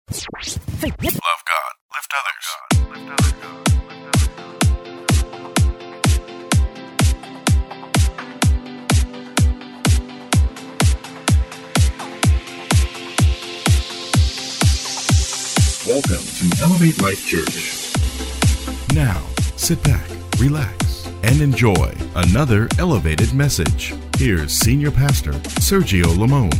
Love God. Lift others. Welcome to Elevate Life Church. Now, sit back, relax, and enjoy another elevated message. Here's Senior Pastor Sergio Lamone.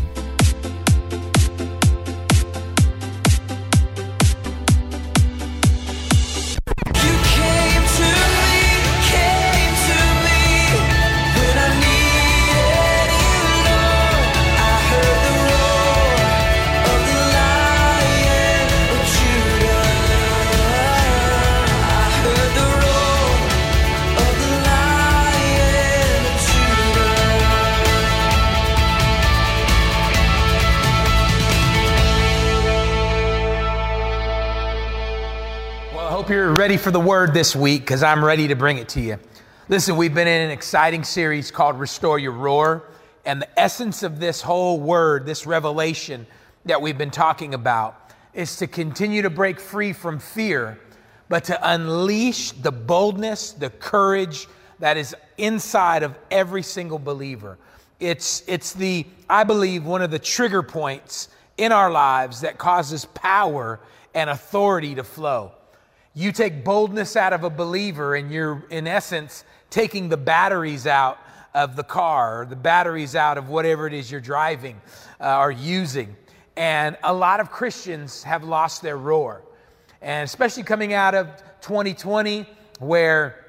You're ready for the word this week because I'm ready to bring it to you. Listen, we've been in an exciting series called Restore Your Roar, and the essence of this whole word, this revelation that we've been talking about, is to continue to break free from fear, but to unleash the boldness, the courage that is inside of every single believer. It's I believe, one of the trigger points in our lives that causes power and authority to flow. You take boldness out of a believer and you're, in essence, taking the batteries out of the car, or the batteries out of whatever it is you're driving or using. And a lot of Christians have lost their roar. And especially coming out of 2020, where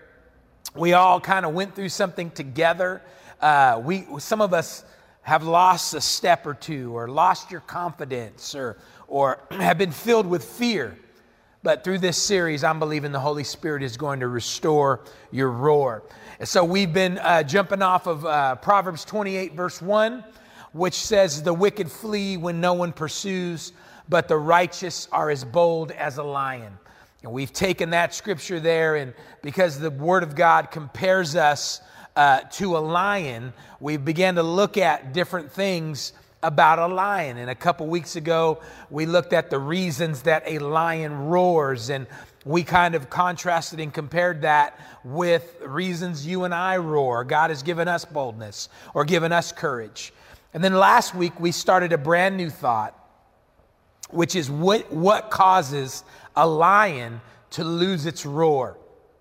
we all kind of went through something together. Some of us have lost a step or two, or lost your confidence, or have been filled with fear. But through this series, I'm believing the Holy Spirit is going to restore your roar. And so we've been jumping off of Proverbs 28, verse 1, which says, "The wicked flee when no one pursues, but the righteous are as bold as a lion." And we've taken that scripture there, and because the Word of God compares us to a lion, we began to look at different things about a lion. And a couple weeks ago, we looked at the reasons that a lion roars, and we kind of contrasted and compared that with reasons you and I roar. God has given us boldness or given us courage. And then last week, we started a brand new thought, which is what causes a lion to lose its roar.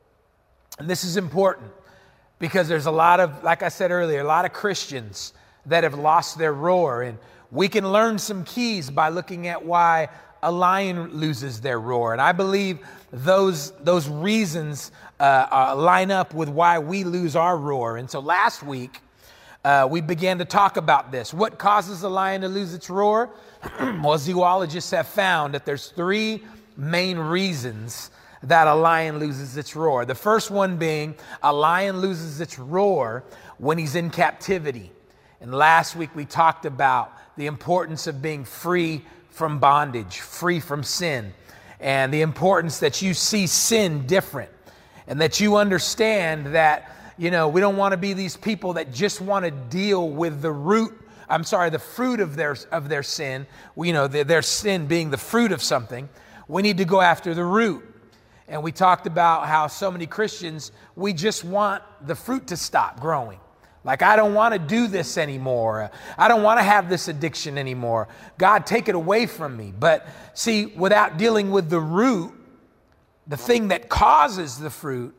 And this is important because there's a lot of, like I said earlier, a lot of Christians that have lost their roar. And we can learn some keys by looking at why a lion loses their roar. And I believe those reasons line up with why we lose our roar. And so last week, we began to talk about this. What causes a lion to lose its roar? Well, zoologists have found that there's three main reasons that a lion loses its roar. The first one being a lion loses its roar when he's in captivity. And last week we talked about the importance of being free from bondage, free from sin, and the importance that you see sin different, and that you understand that, we don't want to be these people that just want to deal with the fruit of their sin. Their sin being the fruit of something. We need to go after the root. And we talked about how so many Christians, we just want the fruit to stop growing. Like, I don't want to do this anymore. I don't want to have this addiction anymore. God, take it away from me. But see, without dealing with the root, the thing that causes the fruit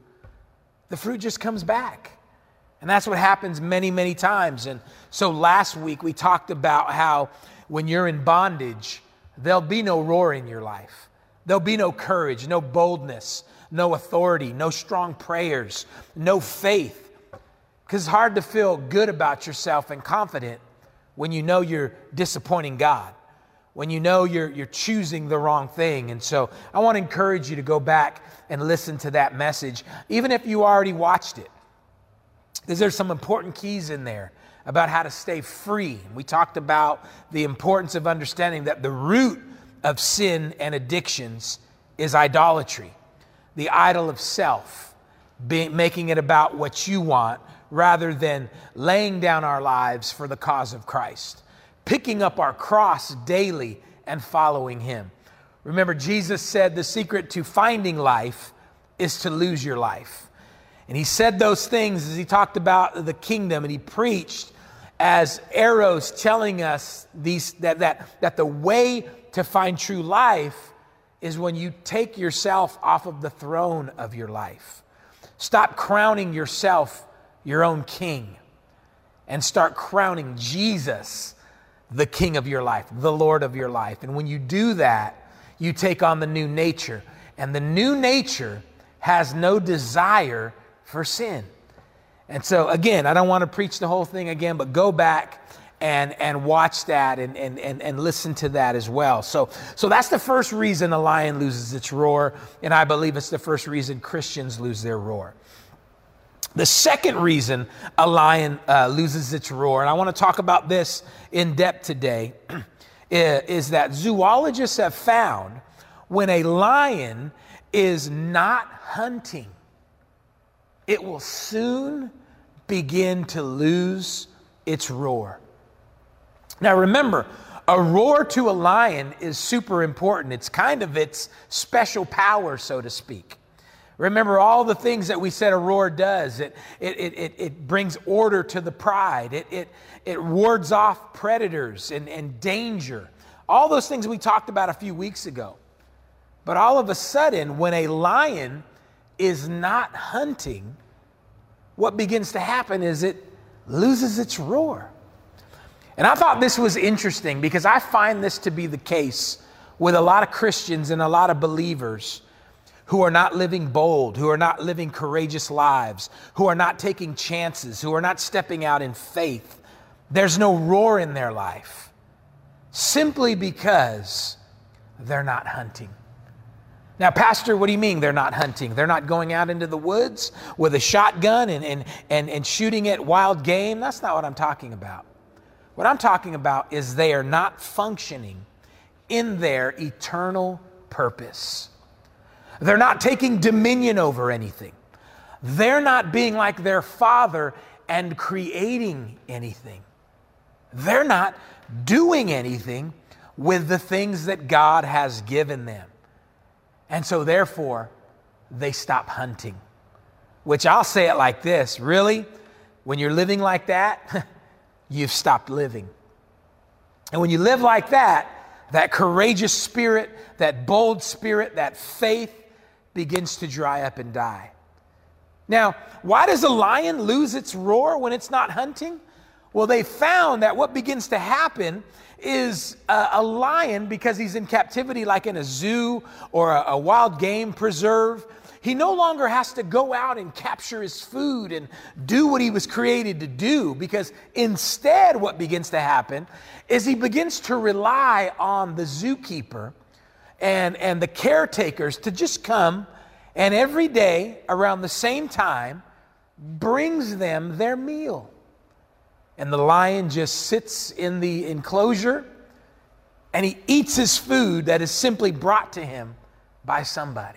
just comes back. And that's what happens many, many times. And so last week we talked about how when you're in bondage, there'll be no roar in your life. There'll be no courage, no boldness, no authority, no strong prayers, no faith. Because it's hard to feel good about yourself and confident when you know you're disappointing God, when you know you're choosing the wrong thing. And so I want to encourage you to go back and listen to that message, even if you already watched it, because there's some important keys in there about how to stay free. We talked about the importance of understanding that the root of sin and addictions is idolatry, the idol of self, making it about what you want rather than laying down our lives for the cause of Christ, picking up our cross daily and following Him. Remember, Jesus said the secret to finding life is to lose your life. And he said those things as he talked about the kingdom, and he preached as arrows telling us that the way to find true life is when you take yourself off of the throne of your life. Stop crowning yourself your own king and start crowning Jesus the king of your life, the Lord of your life. And when you do that, you take on the new nature. And the new nature has no desire for sin. And so again, I don't want to preach the whole thing again, but go back and watch that and listen to that as well. So that's the first reason a lion loses its roar, and I believe it's the first reason Christians lose their roar. The second reason a lion loses its roar, and I want to talk about this in depth today, is that zoologists have found when a lion is not hunting, it will soon begin to lose its roar. Now remember, a roar to a lion is super important. It's kind of its special power, so to speak. Remember all the things that we said a roar does. It brings order to the pride. It wards off predators and danger. All those things we talked about a few weeks ago. But all of a sudden, when a lion is not hunting, what begins to happen is it loses its roar. And I thought this was interesting because I find this to be the case with a lot of Christians and a lot of believers who are not living bold, who are not living courageous lives, who are not taking chances, who are not stepping out in faith. There's no roar in their life simply because they're not hunting. Now, Pastor, what do you mean they're not hunting? They're not going out into the woods with a shotgun and shooting at wild game? That's not what I'm talking about. What I'm talking about is they are not functioning in their eternal purpose. They're not taking dominion over anything. They're not being like their Father and creating anything. They're not doing anything with the things that God has given them. And so therefore, they stop hunting. Which I'll say it like this, really, when you're living like that, you've stopped living. And when you live like that, that courageous spirit, that bold spirit, that faith begins to dry up and die. Now, why does a lion lose its roar when it's not hunting? Well, they found that what begins to happen is a lion, because he's in captivity like in a zoo or a wild game preserve, he no longer has to go out and capture his food and do what he was created to do, because instead what begins to happen is he begins to rely on the zookeeper and the caretakers to just come and every day around the same time brings them their meal. And the lion just sits in the enclosure and he eats his food that is simply brought to him by somebody.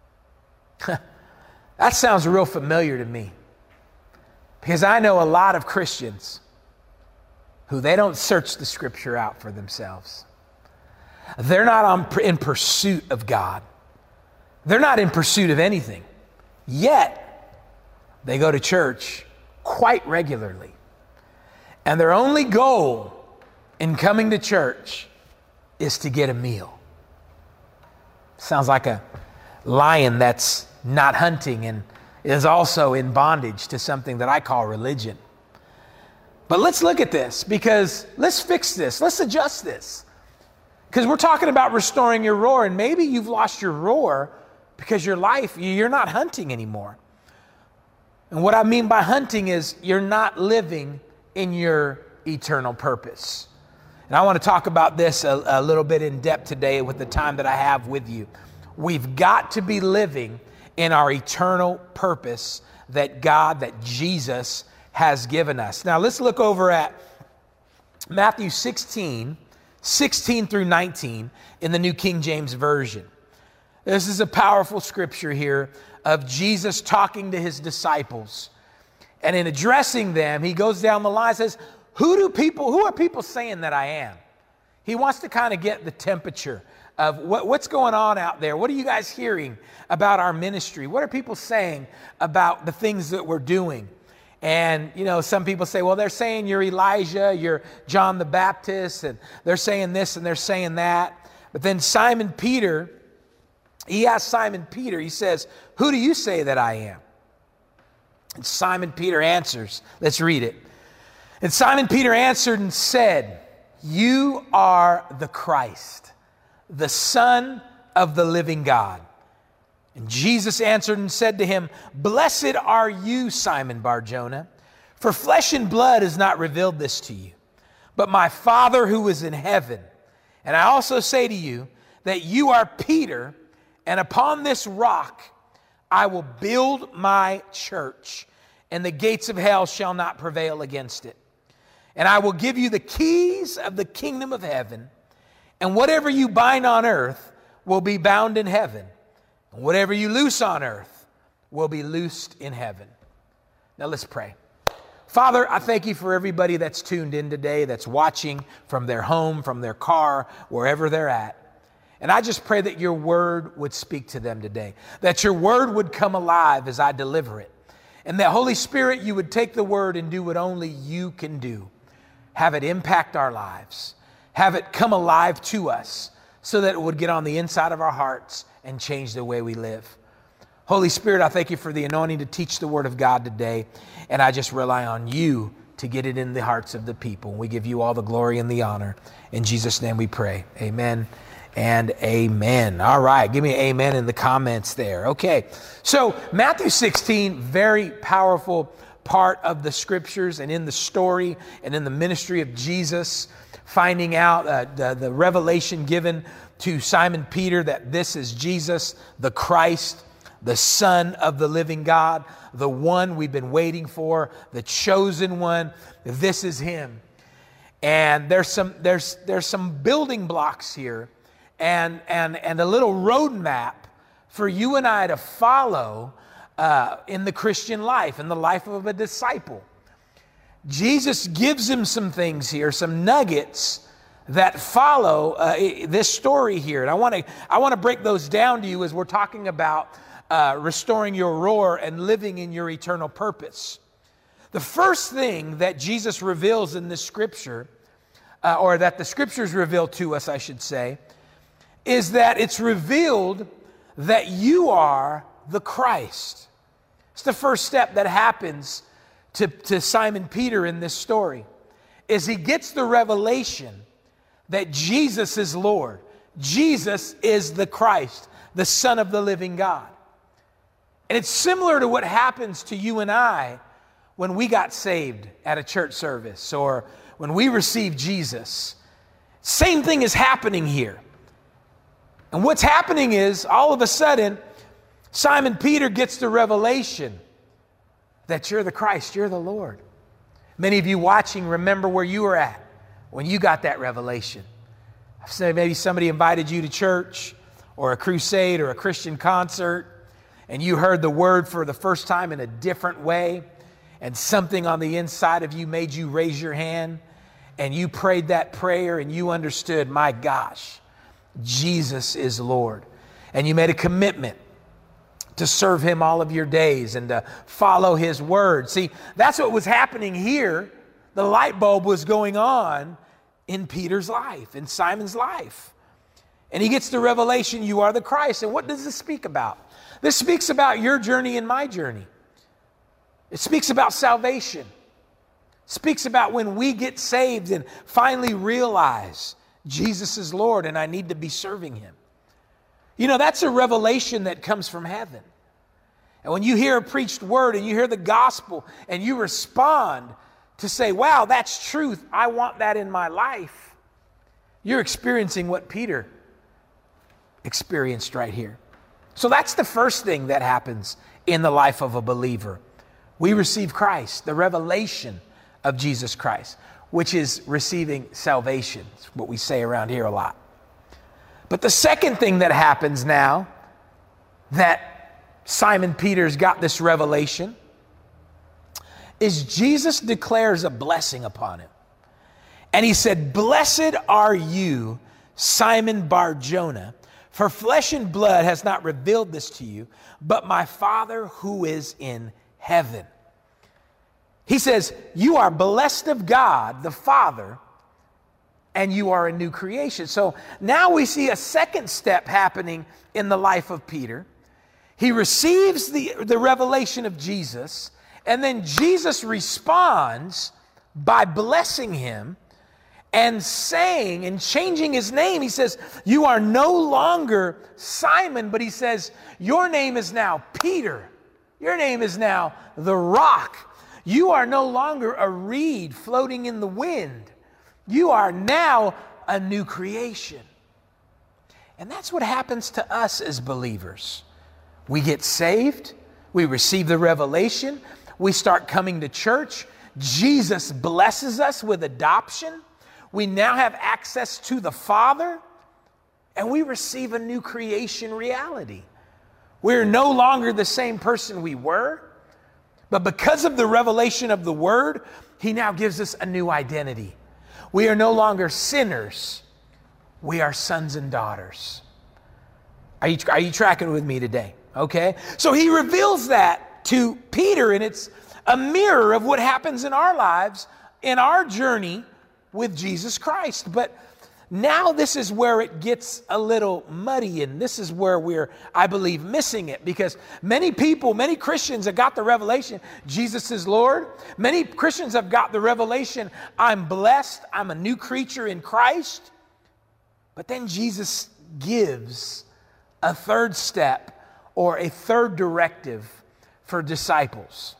That sounds real familiar to me, because I know a lot of Christians who they don't search the scripture out for themselves. They're not in pursuit of God. They're not in pursuit of anything. Yet, they go to church quite regularly. And their only goal in coming to church is to get a meal. Sounds like a lion that's not hunting and is also in bondage to something that I call religion. But let's look at this, because let's fix this. Let's adjust this. Because we're talking about restoring your roar, and maybe you've lost your roar because your life, you're not hunting anymore. And what I mean by hunting is you're not living in your eternal purpose. And I want to talk about this a little bit in depth today with the time that I have with you. We've got to be living in our eternal purpose that Jesus has given us. Now let's look over at Matthew 16 through 19 in the New King James Version. This is a powerful scripture here of Jesus talking to his disciples. And in addressing them, he goes down the line and says, who are people saying that I am? He wants to kind of get the temperature of what's going on out there. What are you guys hearing about our ministry? What are people saying about the things that we're doing? And, you know, some people say, well, they're saying you're Elijah, you're John the Baptist, and they're saying this and they're saying that. But then Simon Peter, he asked Simon Peter, he says, who do you say that I am? And Simon Peter answers. Let's read it. And Simon Peter answered and said, you are the Christ, the Son of the living God. And Jesus answered and said to him, blessed are you, Simon Bar-Jonah, for flesh and blood has not revealed this to you, but my Father who is in heaven. And I also say to you that you are Peter, and upon this rock I will build my church, and the gates of hell shall not prevail against it. And I will give you the keys of the kingdom of heaven, and whatever you bind on earth will be bound in heaven, and whatever you loose on earth will be loosed in heaven. Now let's pray. Father, I thank you for everybody that's tuned in today, that's watching from their home, from their car, wherever they're at. And I just pray that your word would speak to them today, that your word would come alive as I deliver it. And that, Holy Spirit, you would take the word and do what only you can do. Have it impact our lives. Have it come alive to us so that it would get on the inside of our hearts and change the way we live. Holy Spirit, I thank you for the anointing to teach the word of God today. And I just rely on you to get it in the hearts of the people. We give you all the glory and the honor. In Jesus' name we pray. Amen and amen. All right, give me an amen in the comments there. Okay, so Matthew 16, very powerful part of the scriptures and in the story and in the ministry of Jesus, finding out the revelation given to Simon Peter that this is Jesus, the Christ, the Son of the living God, the one we've been waiting for, the chosen one. This is him. And there's some building blocks here and a little roadmap for you and I to follow in the Christian life, in the life of a disciple. Jesus gives him some things here, some nuggets that follow this story here. And I want to break those down to you as we're talking about restoring your roar and living in your eternal purpose. The first thing that Jesus reveals in this scripture, or that the scriptures reveal to us, I should say, is that it's revealed that you are the Christ. It's the first step that happens to Simon Peter in this story, is he gets the revelation that Jesus is Lord. Jesus is the Christ, the Son of the living God. And it's similar to what happens to you and I when we got saved at a church service or when we received Jesus. Same thing is happening here. And what's happening is all of a sudden, Simon Peter gets the revelation that you're the Christ, you're the Lord. Many of you watching remember where you were at when you got that revelation. Maybe somebody invited you to church or a crusade or a Christian concert, and you heard the word for the first time in a different way, and something on the inside of you made you raise your hand, and you prayed that prayer and you understood, my gosh, Jesus is Lord. And you made a commitment to serve him all of your days and to follow his word. See, that's what was happening here. The light bulb was going on in Peter's life, in Simon's life. And he gets the revelation, you are the Christ. And what does this speak about? This speaks about your journey and my journey. It speaks about salvation. It speaks about when we get saved and finally realize Jesus is Lord and I need to be serving him. You know, that's a revelation that comes from heaven. And when you hear a preached word and you hear the gospel and you respond to say, wow, that's truth, I want that in my life, you're experiencing what Peter experienced right here. So that's the first thing that happens in the life of a believer. We receive Christ, the revelation of Jesus Christ, which is receiving salvation. It's what we say around here a lot. But the second thing that happens now that Simon Peter's got this revelation is Jesus declares a blessing upon him. And he said, blessed are you, Simon Bar-Jonah, for flesh and blood has not revealed this to you, but my Father who is in heaven. He says, you are blessed of God, the Father, and you are a new creation. So now we see a second step happening in the life of Peter. He receives the revelation of Jesus, and then Jesus responds by blessing him and saying and changing his name. He says, you are no longer Simon, but he says, your name is now Peter. Your name is now the rock. You are no longer a reed floating in the wind. You are now a new creation. And that's what happens to us as believers. We get saved. We receive the revelation. We start coming to church. Jesus blesses us with adoption. We now have access to the Father, and we receive a new creation reality. We're no longer the same person we were, but because of the revelation of the Word, He now gives us a new identity. We are no longer sinners. We are sons and daughters. Are you tracking with me today? Okay. So He reveals that to Peter, and it's a mirror of what happens in our lives, in our journey with Jesus Christ. But now this is where it gets a little muddy, and this is where we're, I believe, missing it, because many people, many Christians have got the revelation, Jesus is Lord. Many Christians have got the revelation, I'm blessed, I'm a new creature in Christ. But then Jesus gives a third step or a third directive for disciples.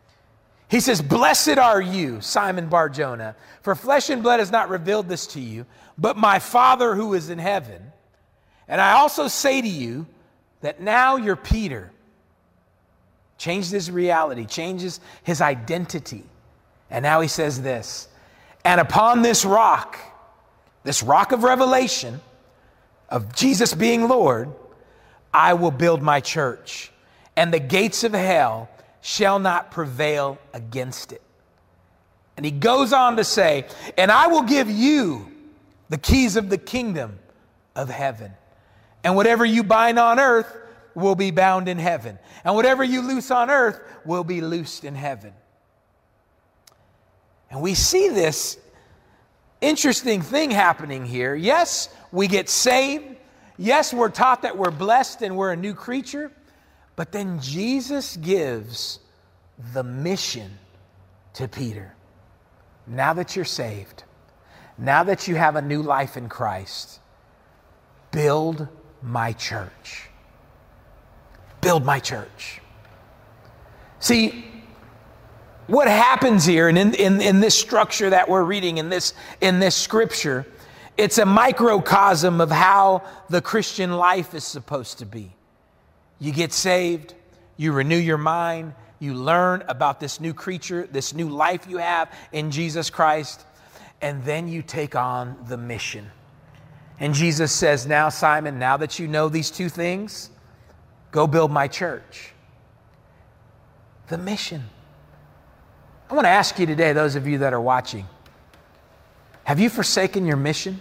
He says, blessed are you, Simon Bar-Jonah, for flesh and blood has not revealed this to you, but my Father who is in heaven. And I also say to you that now you're Peter. Changed his reality, changes his identity. And now he says this, and upon this rock of revelation, of Jesus being Lord, I will build my church, and the gates of hell shall not prevail against it. And he goes on to say, and I will give you the keys of the kingdom of heaven. And whatever you bind on earth will be bound in heaven. And whatever you loose on earth will be loosed in heaven. And we see this interesting thing happening here. Yes, we get saved. Yes, we're taught that we're blessed and we're a new creature. But then Jesus gives the mission to Peter. Now that you're saved, now that you have a new life in Christ, build my church. Build my church. See, what happens here, and in this structure that we're reading in this scripture, it's a microcosm of how the Christian life is supposed to be. You get saved, you renew your mind, you learn about this new creature, this new life you have in Jesus Christ, and then you take on the mission. And Jesus says, now, Simon, now that you know these two things, go build my church. The mission. I want to ask you today, those of you that are watching, have you forsaken your mission?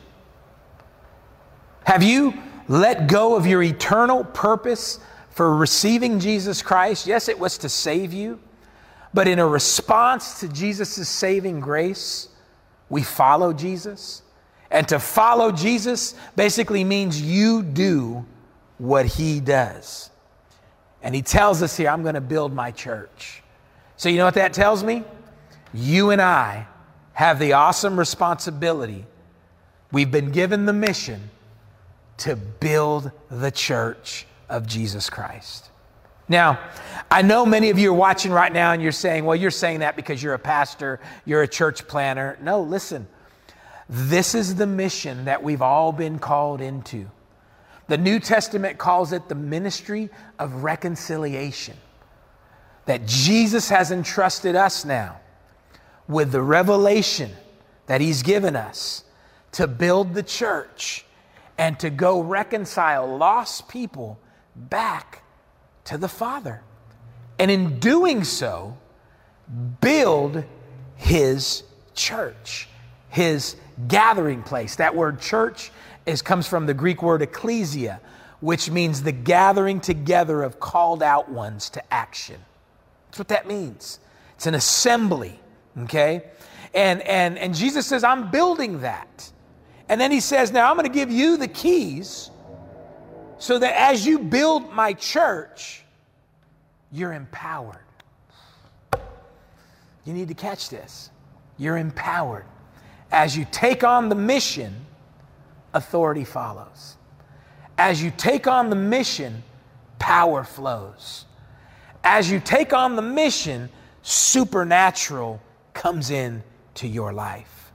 Have you let go of your eternal purpose for receiving Jesus Christ? Yes, it was to save you, but in a response to Jesus' saving grace, we follow Jesus. And to follow Jesus basically means you do what He does. And He tells us here, I'm going to build my church. So you know what that tells me? You and I have the awesome responsibility. We've been given the mission to build the church of Jesus Christ. Now, I know many of you are watching right now and you're saying, well, you're saying that because you're a pastor, you're a church planner. No, listen, this is the mission that we've all been called into. The New Testament calls it the ministry of reconciliation. That Jesus has entrusted us now with the revelation that He's given us to build the church and to go reconcile lost people back to the Father. And in doing so, build His church, His gathering place. That word church comes from the Greek word ecclesia, which means the gathering together of called out ones to action. That's what that means. It's an assembly, okay? And Jesus says, I'm building that. And then he says, now I'm going to give you the keys so that as you build my church, you're empowered. You need to catch this. You're empowered. As you take on the mission, authority follows. As you take on the mission, power flows. As you take on the mission, supernatural comes in to your life.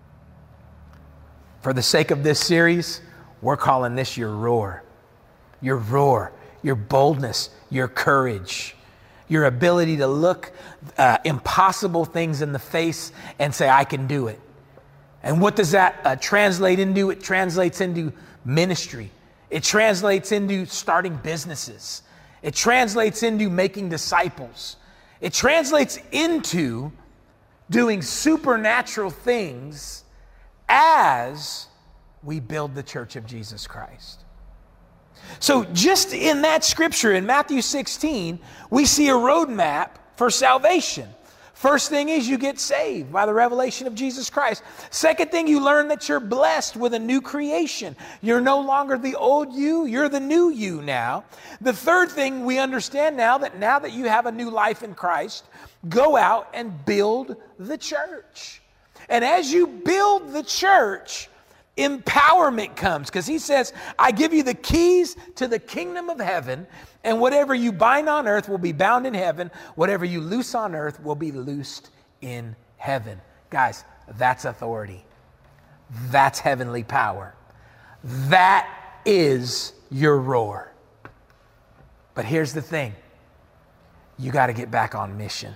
For the sake of this series, we're calling this your roar. Your roar, your boldness, your courage, your ability to look impossible things in the face and say, I can do it. And what does that translate into? It translates into ministry. It translates into starting businesses. It translates into making disciples. It translates into doing supernatural things as we build the church of Jesus Christ. So just in that scripture in Matthew 16, we see a roadmap for salvation. First thing is you get saved by the revelation of Jesus Christ. Second thing, you learn that you're blessed with a new creation. You're no longer the old you, you're the new you now. The third thing we understand now that you have a new life in Christ, go out and build the church. And as you build the church, empowerment comes, because he says, I give you the keys to the kingdom of heaven, and whatever you bind on earth will be bound in heaven. Whatever you loose on earth will be loosed in heaven. Guys, that's authority. That's heavenly power. That is your roar. But here's the thing. You got to get back on mission.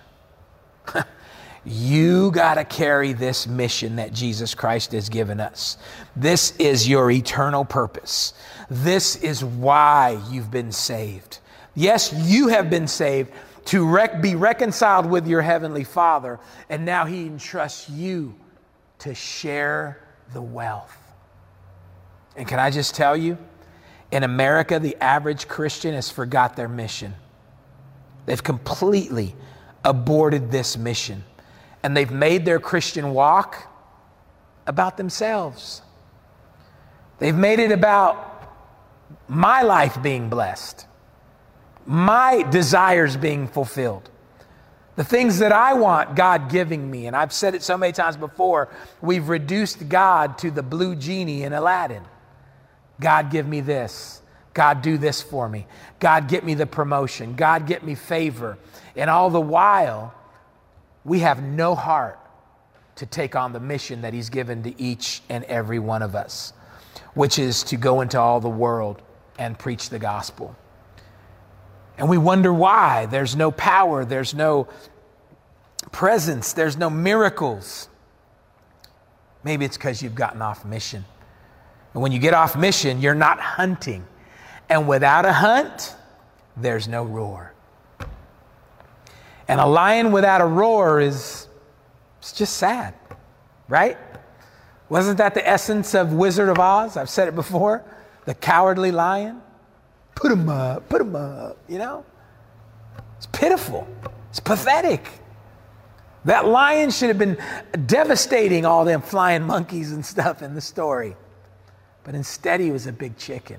You got to carry this mission that Jesus Christ has given us. This is your eternal purpose. This is why you've been saved. Yes, you have been saved to be reconciled with your heavenly Father, and now he entrusts you to share the wealth. And can I just tell you, in America, the average Christian has forgot their mission. They've completely aborted this mission. And they've made their Christian walk about themselves. They've made it about my life being blessed, my desires being fulfilled, the things that I want God giving me. And I've said it so many times before, we've reduced God to the blue genie in Aladdin. God, give me this. God, do this for me. God, get me the promotion. God, get me favor. And all the while, we have no heart to take on the mission that he's given to each and every one of us, which is to go into all the world and preach the gospel. And we wonder why there's no power, there's no presence, there's no miracles. Maybe it's because you've gotten off mission. And when you get off mission, you're not hunting. And without a hunt, there's no roar. And a lion without a roar it's just sad, right? Wasn't that the essence of Wizard of Oz? I've said it before. The cowardly lion. Put him up, you know? It's pitiful. It's pathetic. That lion should have been devastating all them flying monkeys and stuff in the story. But instead he was a big chicken.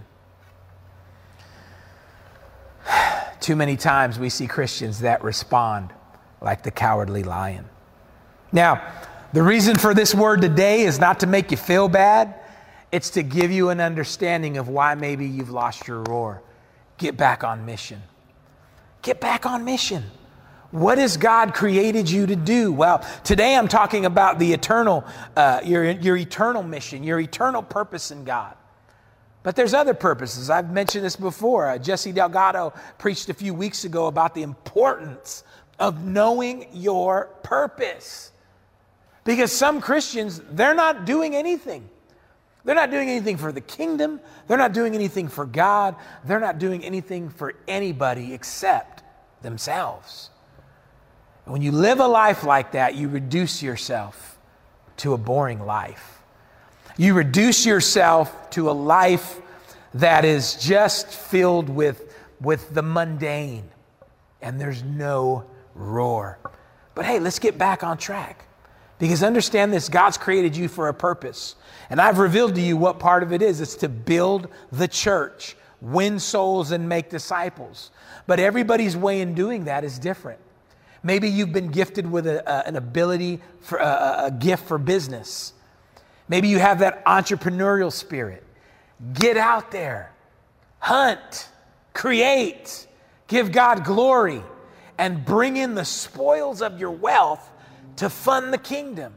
Too many times we see Christians that respond like the cowardly lion. Now, the reason for this word today is not to make you feel bad. It's to give you an understanding of why maybe you've lost your roar. Get back on mission. Get back on mission. What has God created you to do? Well, today I'm talking about the eternal, your eternal mission, your eternal purpose in God. But there's other purposes. I've mentioned this before. Jesse Delgado preached a few weeks ago about the importance of knowing your purpose. Because some Christians, they're not doing anything. They're not doing anything for the kingdom. They're not doing anything for God. They're not doing anything for anybody except themselves. And when you live a life like that, you reduce yourself to a boring life. You reduce yourself to a life that is just filled with the mundane, and there's no roar. But hey, let's get back on track, because understand this: God's created you for a purpose. And I've revealed to you what part of it is. It's to build the church, win souls, and make disciples. But everybody's way in doing that is different. Maybe you've been gifted with an ability, for a gift for business. Maybe you have that entrepreneurial spirit. Get out there, hunt, create, give God glory, and bring in the spoils of your wealth to fund the kingdom.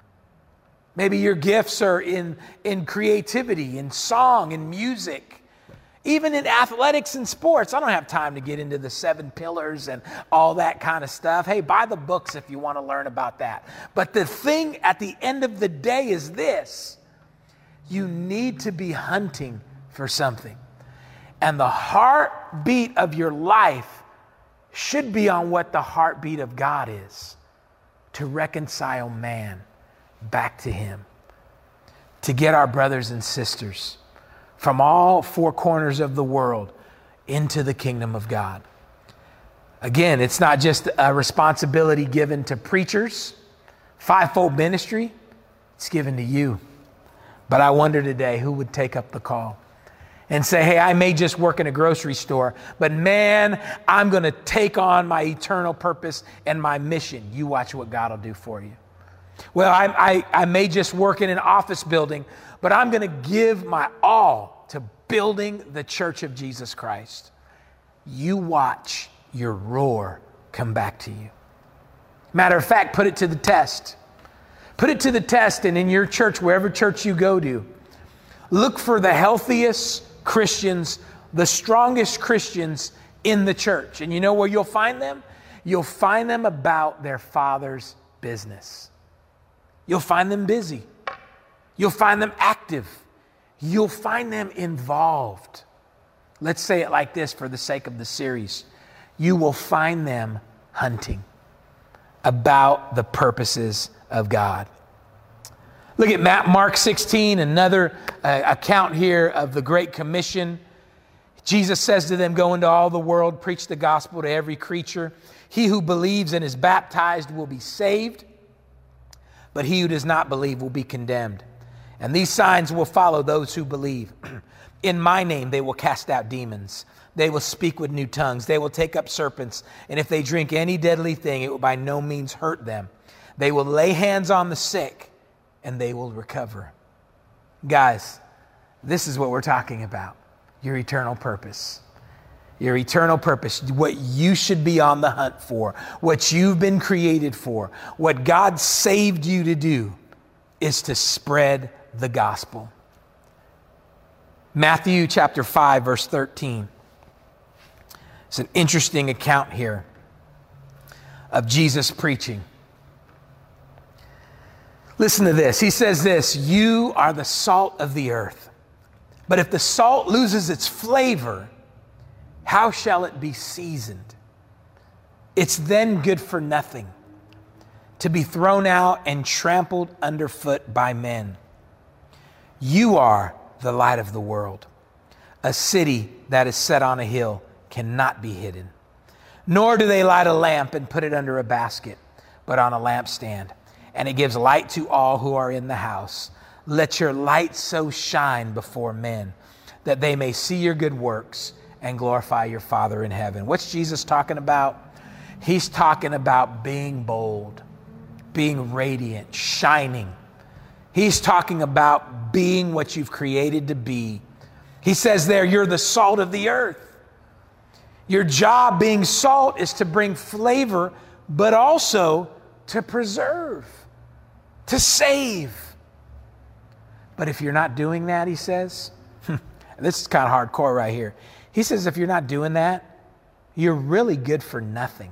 Maybe your gifts are in creativity, in song, in music, even in athletics and sports. I don't have time to get into the 7 pillars and all that kind of stuff. Hey, buy the books if you want to learn about that. But the thing at the end of the day is this: you need to be hunting for something. And the heartbeat of your life should be on what the heartbeat of God is: to reconcile man back to him, to get our brothers and sisters from all 4 corners of the world into the kingdom of God. Again, it's not just a responsibility given to preachers, fivefold ministry, it's given to you. But I wonder today who would take up the call and say, hey, I may just work in a grocery store, but man, I'm going to take on my eternal purpose and my mission. You watch what God will do for you. Well, I may just work in an office building, but I'm going to give my all to building the church of Jesus Christ. You watch your roar come back to you. Matter of fact, put it to the test. Put it to the test, and in your church, wherever church you go to, look for the healthiest Christians, the strongest Christians in the church. And you know where you'll find them? You'll find them about their Father's business. You'll find them busy. You'll find them active. You'll find them involved. Let's say it like this for the sake of the series. You will find them hunting about the purposes of God. Look at Mark 16, another account here of the Great Commission. Jesus says to them, go into all the world, preach the gospel to every creature. He who believes and is baptized will be saved, but he who does not believe will be condemned. And these signs will follow those who believe. In my name they will cast out demons. They will speak with new tongues. They will take up serpents. And if they drink any deadly thing, it will by no means hurt them. They will lay hands on the sick and they will recover. Guys, this is what we're talking about. Your eternal purpose. Your eternal purpose, what you should be on the hunt for, what you've been created for, what God saved you to do is to spread the gospel. Matthew chapter 5, verse 13. It's an interesting account here of Jesus preaching. Listen to this. He says this, you are the salt of the earth. But if the salt loses its flavor, how shall it be seasoned? It's then good for nothing, to be thrown out and trampled underfoot by men. You are the light of the world. A city that is set on a hill cannot be hidden. Nor do they light a lamp and put it under a basket, but on a lampstand, and it gives light to all who are in the house. Let your light so shine before men that they may see your good works and glorify your Father in heaven. What's Jesus talking about? He's talking about being bold, being radiant, shining. He's talking about being what you've created to be. He says there, you're the salt of the earth. Your job being salt is to bring flavor, but also to preserve, to save. But if you're not doing that, he says, this is kind of hardcore right here. He says, if you're not doing that, you're really good for nothing.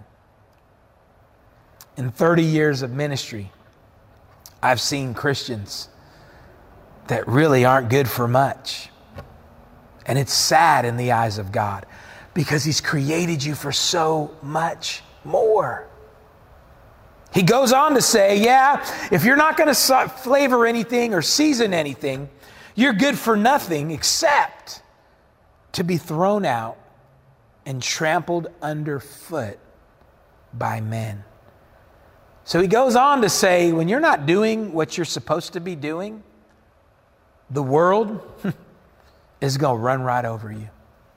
In 30 years of ministry, I've seen Christians that really aren't good for much. And it's sad in the eyes of God because he's created you for so much more. He goes on to say, yeah, if you're not going to flavor anything or season anything, you're good for nothing except to be thrown out and trampled underfoot by men. So he goes on to say, when you're not doing what you're supposed to be doing, the world is going to run right over you.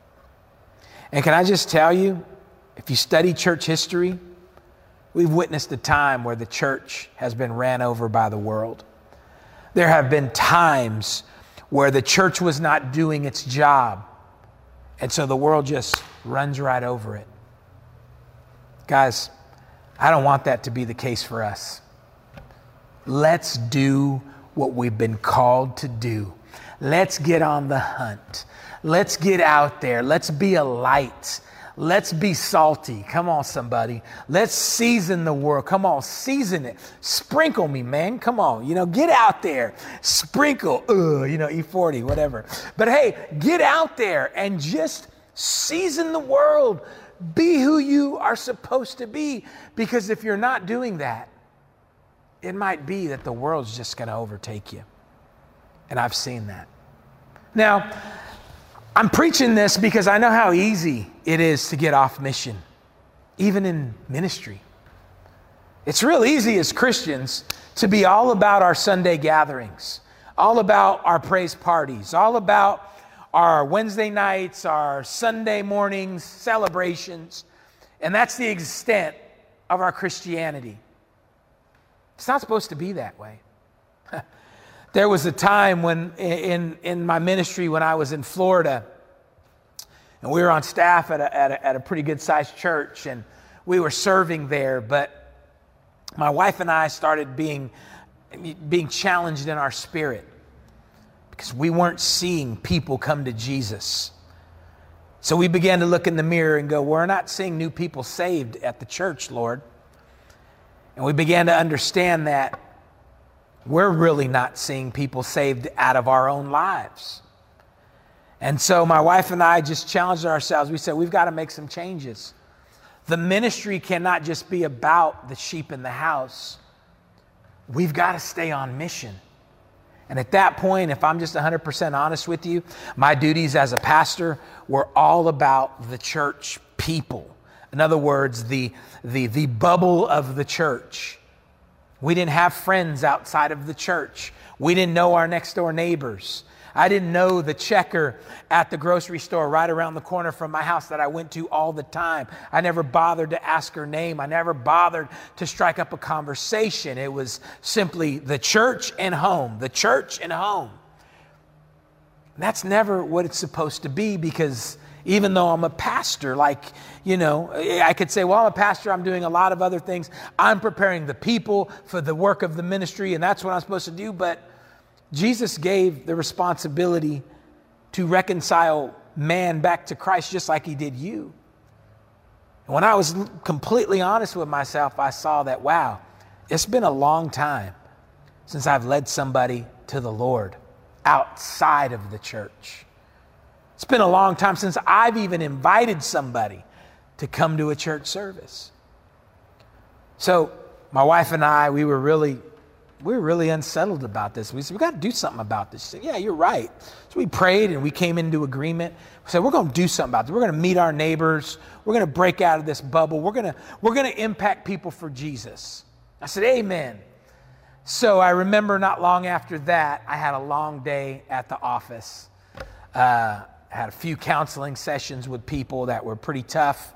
And can I just tell you, if you study church history, we've witnessed a time where the church has been ran over by the world. There have been times where the church was not doing its job, and so the world just runs right over it. Guys, I don't want that to be the case for us. Let's do what we've been called to do. Let's get on the hunt. Let's get out there. Let's be a light. Let's be salty. Come on, somebody. Let's season the world. Come on, season it. Sprinkle me, man. Come on. Get out there. Sprinkle. E40, whatever. But hey, get out there and just season the world. Be who you are supposed to be. Because if you're not doing that, it might be that the world's just going to overtake you. And I've seen that. Now, I'm preaching this because I know how easy it is to get off mission, even in ministry. It's real easy as Christians to be all about our Sunday gatherings, all about our praise parties, all about our Wednesday nights, our Sunday mornings, celebrations, and that's the extent of our Christianity. It's not supposed to be that way. There was a time when in my ministry when I was in Florida, and we were on staff at a pretty good sized church, and we were serving there, but my wife and I started being challenged in our spirit because we weren't seeing people come to Jesus. So we began to look in the mirror and go, we're not seeing new people saved at the church, Lord. And we began to understand that we're really not seeing people saved out of our own lives. And so my wife and I just challenged ourselves. We said, we've got to make some changes. The ministry cannot just be about the sheep in the house. We've got to stay on mission. And at that point, if I'm just 100% honest with you, my duties as a pastor were all about the church people. In other words, the bubble of the church. We didn't have friends outside of the church. We didn't know our next door neighbors. I didn't know the checker at the grocery store right around the corner from my house that I went to all the time. I never bothered to ask her name. I never bothered to strike up a conversation. It was simply the church and home, the church and home. That's never what it's supposed to be, because even though I'm a pastor, I could say, well, I'm a pastor, I'm doing a lot of other things. I'm preparing the people for the work of the ministry, and that's what I'm supposed to do. But Jesus gave the responsibility to reconcile man back to Christ just like he did you. And when I was completely honest with myself, I saw that, wow, it's been a long time since I've led somebody to the Lord outside of the church. It's been a long time since I've even invited somebody to come to a church service. So my wife and I, we were really unsettled about this. We said, we got to do something about this. She said, yeah, you're right. So we prayed and we came into agreement. We said, we're going to do something about this. We're going to meet our neighbors. We're going to break out of this bubble. We're going to impact people for Jesus. I said, amen. So I remember not long after that, I had a long day at the office. I had a few counseling sessions with people that were pretty tough.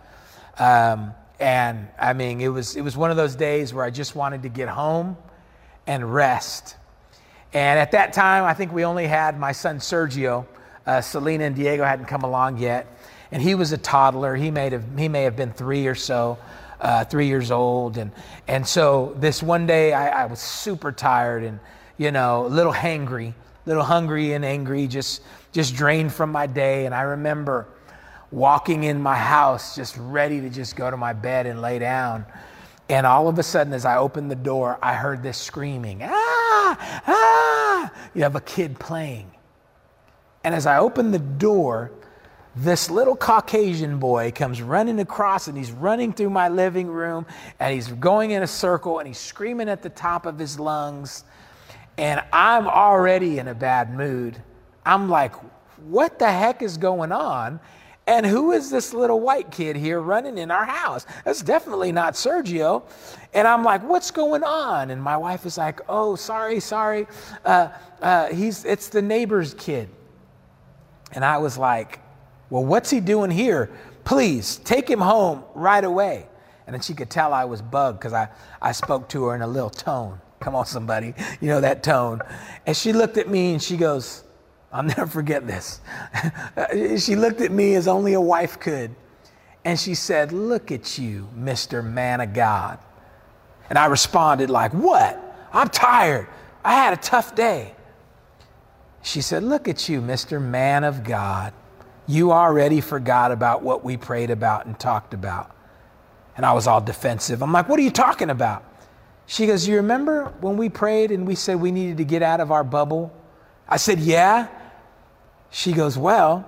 And I mean, it was one of those days where I just wanted to get home and rest. And at that time, I think we only had my son Sergio. Selena and Diego hadn't come along yet, and he was a toddler. He may have been 3 or so, 3 years old. And so this one day, I was super tired and a little hangry, little hungry and angry, just drained from my day. And I remember walking in my house, just ready to just go to my bed and lay down. And all of a sudden, as I opened the door, I heard this screaming, ah, ah, you have a kid playing. And as I opened the door, this little Caucasian boy comes running across, and he's running through my living room, and he's going in a circle, and he's screaming at the top of his lungs. And I'm already in a bad mood. I'm like, what the heck is going on? And who is this little white kid here running in our house? That's definitely not Sergio. And I'm like, what's going on? And my wife is like, oh, sorry. It's the neighbor's kid. And I was like, well, what's he doing here? Please take him home right away. And then she could tell I was bugged because I spoke to her in a little tone. Come on, somebody. You know that tone. And she looked at me and she goes, I'll never forget this. She looked at me as only a wife could. And she said, look at you, Mr. Man of God. And I responded like, what? I'm tired. I had a tough day. She said, look at you, Mr. Man of God. You already forgot about what we prayed about and talked about. And I was all defensive. I'm like, what are you talking about? She goes, you remember when we prayed and we said we needed to get out of our bubble? I said, yeah. She goes, well,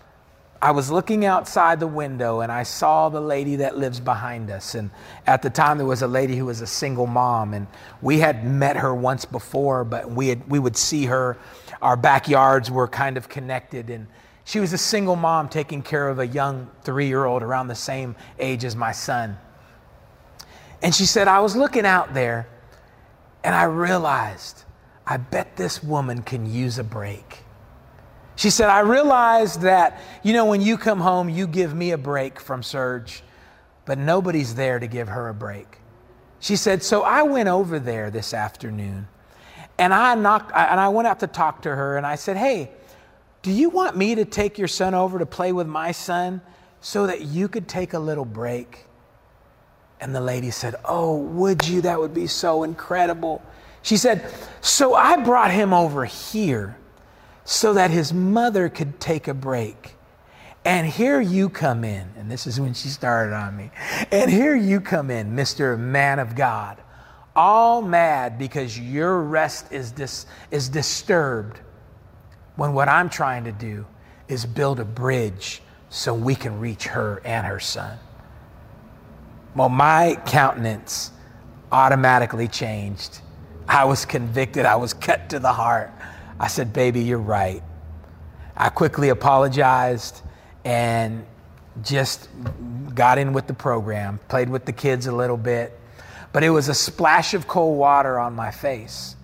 I was looking outside the window and I saw the lady that lives behind us. And at the time there was a lady who was a single mom, and we had met her once before, but we would see her. Our backyards were kind of connected, and she was a single mom taking care of a young 3-year-old around the same age as my son. And she said, I was looking out there and I realized, I bet this woman can use a break. She said, I realized that, when you come home, you give me a break from Serge, but nobody's there to give her a break. She said, so I went over there this afternoon and I went out to talk to her, and I said, hey, do you want me to take your son over to play with my son so that you could take a little break? And the lady said, oh, would you? That would be so incredible. She said, so I brought him over here so that his mother could take a break. And here you come in. And this is when she started on me. And here you come in, Mr. Man of God, all mad because your rest is disturbed, when what I'm trying to do is build a bridge so we can reach her and her son. Well, my countenance automatically changed. I was convicted. I was cut to the heart. I said, baby, you're right. I quickly apologized and just got in with the program, played with the kids a little bit. But it was a splash of cold water on my face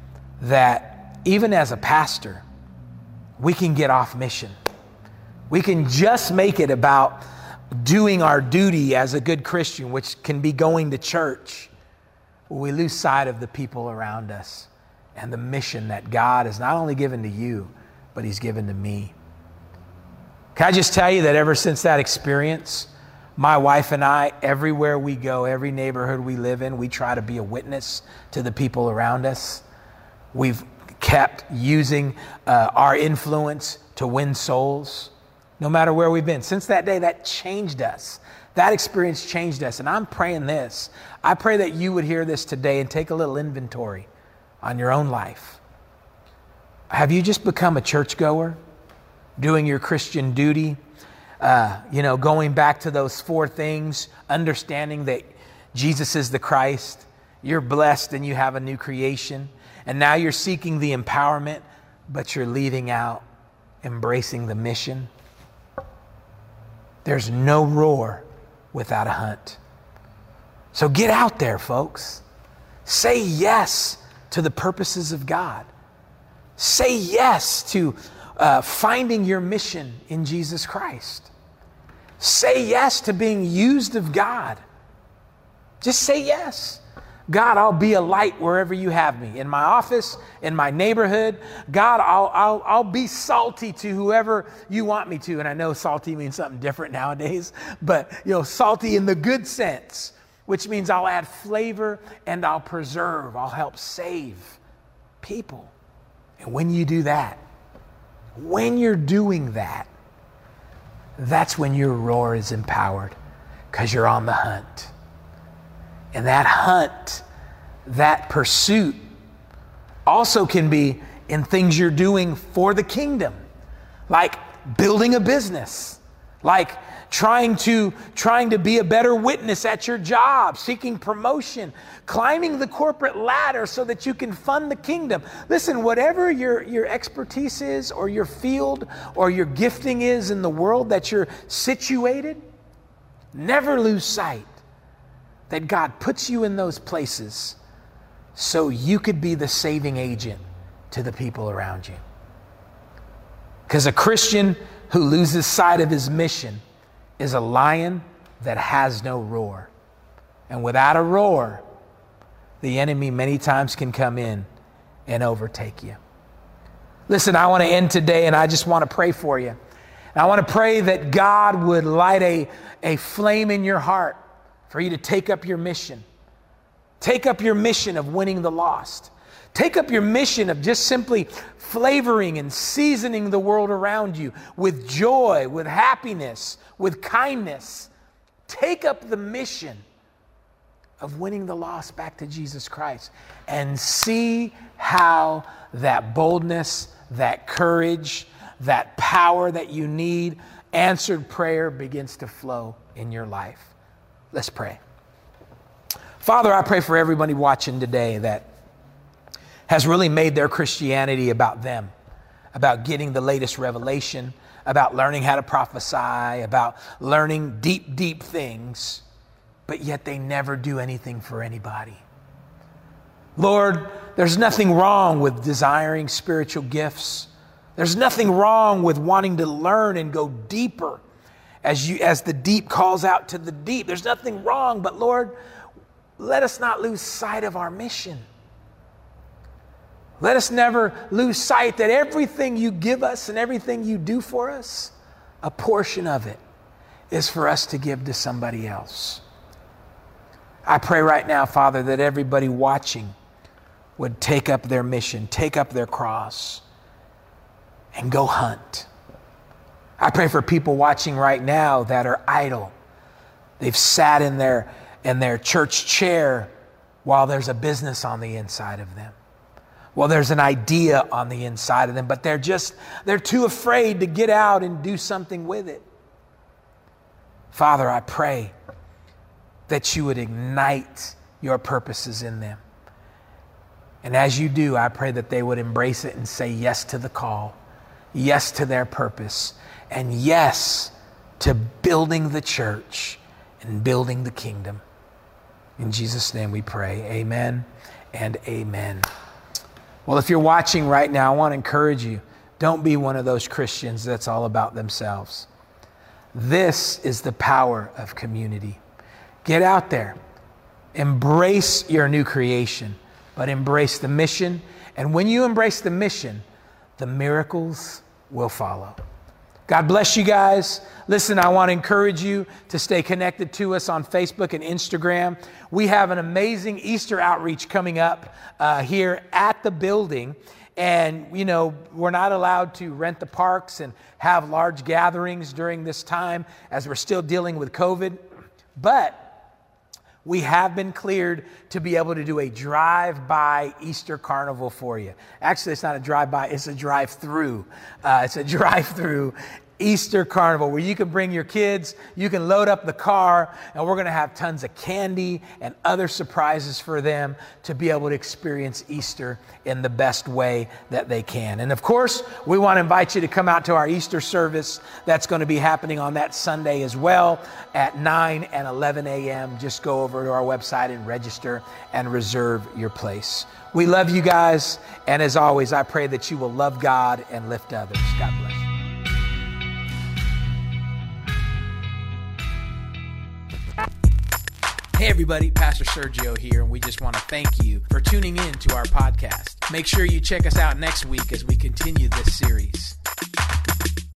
that even as a pastor, we can get off mission. We can just make it about doing our duty as a good Christian, which can be going to church. We lose sight of the people around us and the mission that God has not only given to you, but He's given to me. Can I just tell you that ever since that experience, my wife and I, everywhere we go, every neighborhood we live in, we try to be a witness to the people around us. We've kept using our influence to win souls, no matter where we've been. Since that day, that changed us. That experience changed us. And I'm praying this. I pray that you would hear this today and take a little inventory on your own life. Have you just become a churchgoer, doing your Christian duty? Going back to those 4 things, understanding that Jesus is the Christ, you're blessed and you have a new creation. And now you're seeking the empowerment, but you're leaving out embracing the mission. There's no roar without a hunt. So get out there, folks. Say yes to the purposes of God. Say yes to finding your mission in Jesus Christ. Say yes to being used of God. Just say yes. God, I'll be a light wherever you have me. In my office, in my neighborhood. God, I'll be salty to whoever you want me to. And I know salty means something different nowadays, but salty in the good sense, which means I'll add flavor and I'll preserve. I'll help save people. And when you do that, when you're doing that, that's when your roar is empowered, because you're on the hunt. And that hunt, that pursuit, also can be in things you're doing for the kingdom. Like building a business, like trying to be a better witness at your job, seeking promotion, climbing the corporate ladder so that you can fund the kingdom. Listen, whatever your expertise is, or your field, or your gifting is in the world that you're situated, never lose sight that God puts you in those places so you could be the saving agent to the people around you. Because a Christian who loses sight of his mission is a lion that has no roar. And without a roar, the enemy many times can come in and overtake you. Listen, I want to end today, and I just want to pray for you. And I want to pray that God would light a flame in your heart for you to take up your mission. Take up your mission of winning the lost. Take up your mission of just simply flavoring and seasoning the world around you with joy, with happiness, with kindness. Take up the mission of winning the lost back to Jesus Christ, and see how that boldness, that courage, that power that you need, answered prayer begins to flow in your life. Let's pray. Father, I pray for everybody watching today that has really made their Christianity about them, about getting the latest revelation, about learning how to prophesy, about learning deep, deep things, but yet they never do anything for anybody. Lord, there's nothing wrong with desiring spiritual gifts. There's nothing wrong with wanting to learn and go deeper as the deep calls out to the deep. There's nothing wrong, but Lord, let us not lose sight of our mission. Let us never lose sight that everything you give us and everything you do for us, a portion of it is for us to give to somebody else. I pray right now, Father, that everybody watching would take up their mission, take up their cross, and go hunt. I pray for people watching right now that are idle. They've sat in their church chair while there's a business on the inside of them. Well, there's an idea on the inside of them, but they're too afraid to get out and do something with it. Father, I pray that you would ignite your purposes in them. And as you do, I pray that they would embrace it and say yes to the call, yes to their purpose, and yes to building the church and building the kingdom. In Jesus' name we pray. Amen and amen. Well, if you're watching right now, I want to encourage you, don't be one of those Christians that's all about themselves. This is the power of community. Get out there. Embrace your new creation, but embrace the mission. And when you embrace the mission, the miracles will follow. God bless you guys. Listen, I want to encourage you to stay connected to us on Facebook and Instagram. We have an amazing Easter outreach coming up here at the building. And, you know, we're not allowed to rent the parks and have large gatherings during this time as we're still dealing with COVID. But we have been cleared to be able to do a drive-by Easter carnival for you. Actually, it's not a drive-by, it's a drive-through. It's a drive-through Easter carnival where you can bring your kids, you can load up the car, and we're going to have tons of candy and other surprises for them to be able to experience Easter in the best way that they can. And of course, we want to invite you to come out to our Easter service. That's going to be happening on that Sunday as well at 9 and 11 a.m. Just go over to our website and register and reserve your place. We love you guys. And as always, I pray that you will love God and lift others. God bless you. Hey everybody, Pastor Sergio here, and we just want to thank you for tuning in to our podcast. Make sure you check us out next week as we continue this series.